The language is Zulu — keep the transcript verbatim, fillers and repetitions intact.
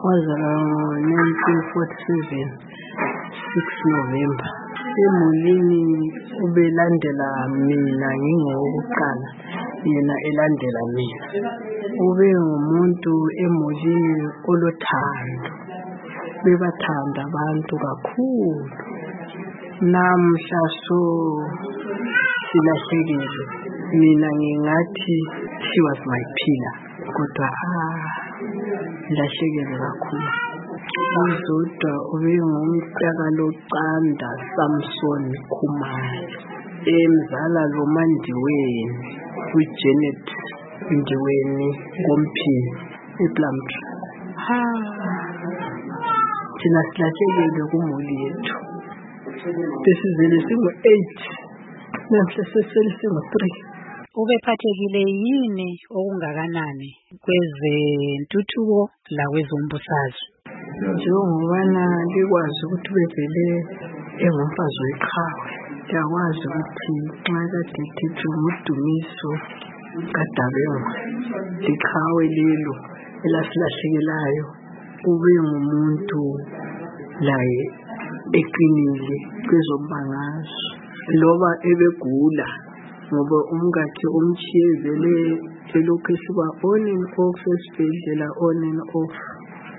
wazalwa ngo-nineteen forty-seven, six November. Emulini ubelandela mina ngingowokuqala, yena elandela mina. Ube ngumuntu emulini olothando, bebathanda abantu kakhulu. Namhla so silahlekile, mina ngingathi she was my pillar, kodwa ah lahlekile kakhulu. Uzodwa ube ngumntakaloCanda Samson Khumalo, emzala lo Mandiweni uJanet Ndiweni Komphini ePlumtree. Ha, thina silahlekile kumuli yethu. Besizele singu-eight, namhla sesele singu-three. Ubephathekile yini okungakanani kwezentuthuko la kwezombusazwe? Njengobana likwazi ukuthi bevele engumfazi weqhawe, yakwazi ukuthi nxa kade thithi nguDumiso kaDabengwa, liqhawe lelo elasilahlekelayo, ube ngumuntu laye eqinile kwezombangazwe, loba ebegula ngoba umkakhe umchiye vele elokhu esiba on and off esibhedlela, on and off.